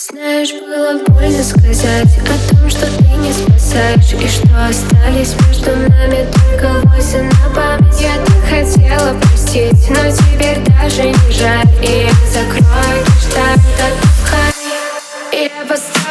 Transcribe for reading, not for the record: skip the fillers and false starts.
Знаешь, было больно сказать о том, что ты не спасаешь, и что остались между нами только войсы на память. Я так хотела простить, но теперь даже не жаль. И я закрою лишь так, отпускай. Я поставлю